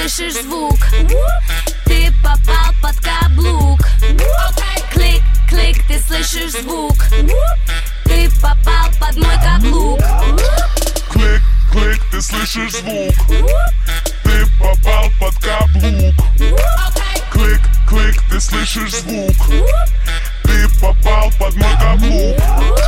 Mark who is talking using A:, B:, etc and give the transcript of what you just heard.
A: слышишь звук, ты попал под каблук. Клик, клик, ты слышишь звук, ты попал под мой каблук.
B: Клик, клик, ты слышишь звук, ты попал под каблук. Клик, клик, ты слышишь звук, ты попал под мой каблук.